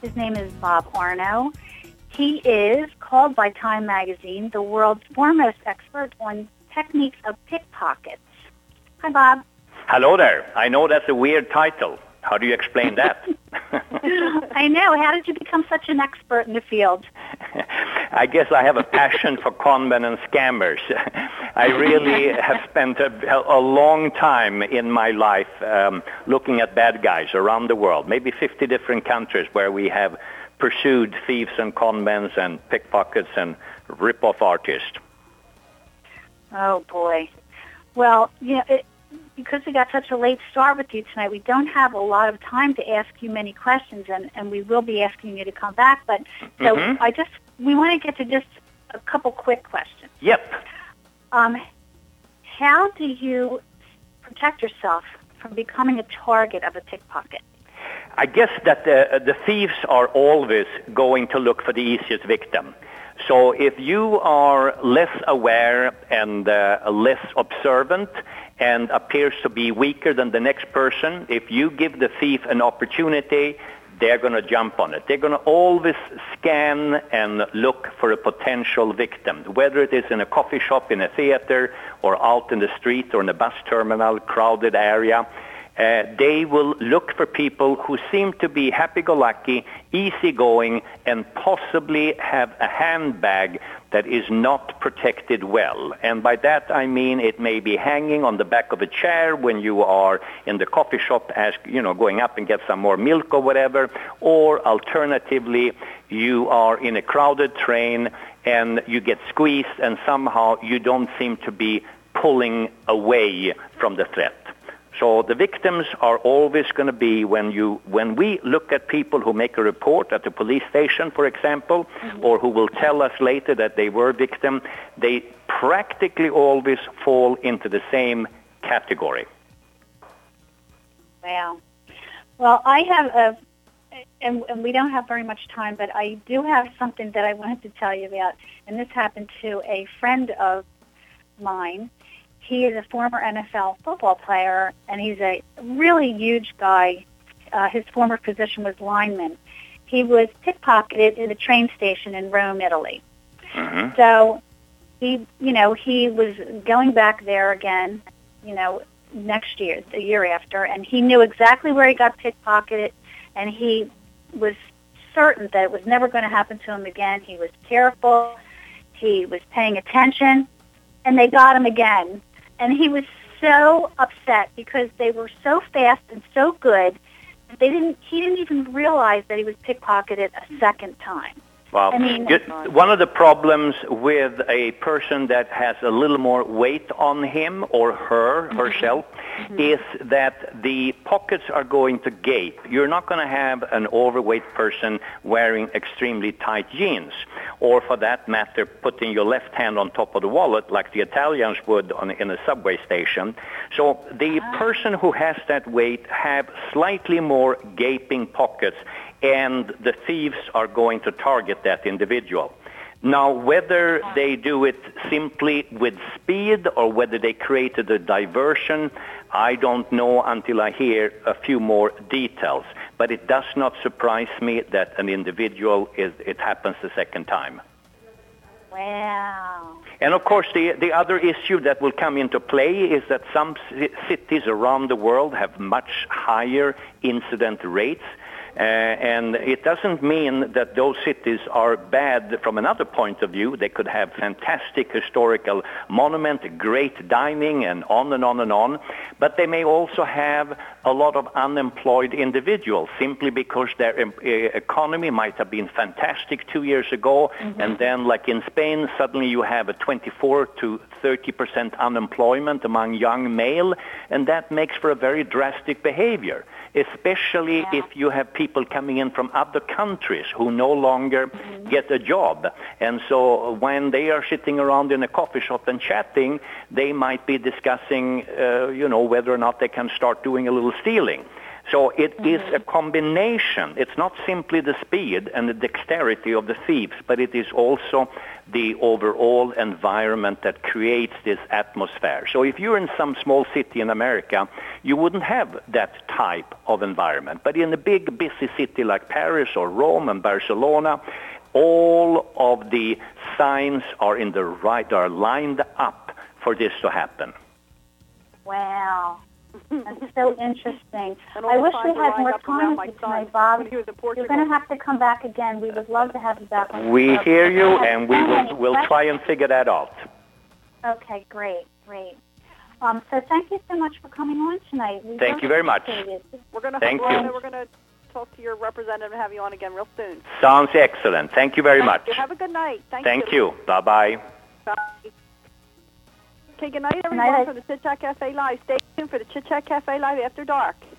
His name is Bob Arno. He is called by Time Magazine the world's foremost expert on techniques of pickpockets. Hi, Bob. Hello there. I know that's a weird title. How do you explain that? I know. How did you become such an expert in the field? I guess I have a passion for conmen and scammers. I really have spent a, a long time in my life um, looking at bad guys around the world, maybe fifty different countries where we have pursued thieves and conmen and pickpockets and rip-off artists. Oh, boy. Well, you know, it, because we got such a late start with you tonight, we don't have a lot of time to ask you many questions, and, and we will be asking you to come back. But so mm-hmm. I just we want to get to just a couple quick questions. Yep. Um, how do you protect yourself from becoming a target of a pickpocket? I guess that the, the thieves are always going to look for the easiest victim. So if you are less aware and uh, less observant and appears to be weaker than the next person, if you give the thief an opportunity, they're going to jump on it. They're going to always scan and look for a potential victim, whether it is in a coffee shop, in a theater, or out in the street or in a bus terminal, crowded area. Uh, they will look for people who seem to be happy-go-lucky, easygoing, and possibly have a handbag that is not protected well. And by that I mean it may be hanging on the back of a chair when you are in the coffee shop, ask, you know, going up and get some more milk or whatever, or alternatively you are in a crowded train and you get squeezed and somehow you don't seem to be pulling away from the threat. So the victims are always going to be when you when we look at people who make a report at the police station, for example, mm-hmm. or who will tell us later that they were victim, they practically always fall into the same category. Wow. Well, I have a, and, and we don't have very much time, but I do have something that I wanted to tell you about, and this happened to a friend of mine. He is a former N F L football player, and he's a really huge guy. Uh, his former position was lineman. He was pickpocketed in a train station in Rome, Italy. Mm-hmm. So he, you know, he was going back there again, you know, next year, the year after, and he knew exactly where he got pickpocketed, and he was certain that it was never going to happen to him again. He was careful. He was paying attention, and they got him again. And he was so upset because they were so fast and so good that they didn't. He didn't even realize that he was pickpocketed a second time. Well, I mean, one of the problems with a person that has a little more weight on him or her, mm-hmm. herself, mm-hmm. is that the pockets are going to gape. You're not going to have an overweight person wearing extremely tight jeans, or for that matter, putting your left hand on top of the wallet like the Italians would on, in a subway station. So the ah. person who has that weight have slightly more gaping pockets, and the thieves are going to target that individual. Now, whether they do it simply with speed or whether they created a diversion, I don't know until I hear a few more details. But it does not surprise me that an individual, is, it happens the second time. Wow. And of course, the, the other issue that will come into play is that some c- cities around the world have much higher incident rates. Uh, and it doesn't mean that those cities are bad from another point of view. They could have fantastic historical monument, great dining, and on and on and on. But they may also have a lot of unemployed individuals simply because their um, economy might have been fantastic two years ago. Mm-hmm. And then, like in Spain, suddenly you have a twenty-four to thirty percent unemployment among young male. And that makes for a very drastic behavior, especially yeah. if you have people coming in from other countries who no longer mm-hmm. get a job. And so when they are sitting around in a coffee shop and chatting, they might be discussing, uh, you know, whether or not they can start doing a little stealing. So it mm-hmm. is a combination. It's not simply the speed and the dexterity of the thieves, but it is also the overall environment that creates this atmosphere. So if you're in some small city in America, you wouldn't have that type of environment. But in a big, busy city like Paris or Rome and Barcelona, all of the signs are in the right, are lined up for this to happen. Wow. That's so interesting. I wish we had more time with you tonight, Bob. You're going to have to come back again. We would love to have you back. On we hear you, and we will we'll try and figure that out. Okay, great, great. Um, so thank you so much for coming on tonight. We thank you very much. We're going to thank you. We're going to talk to your representative and have you on again real soon. Sounds excellent. Thank you very thank much. You. Have a good night. Thank, thank you. you. Bye-bye. Bye. Okay, good night, everyone, from the Chit Chat Cafe Live. Stay tuned for the Chit Chat Cafe Live After Dark.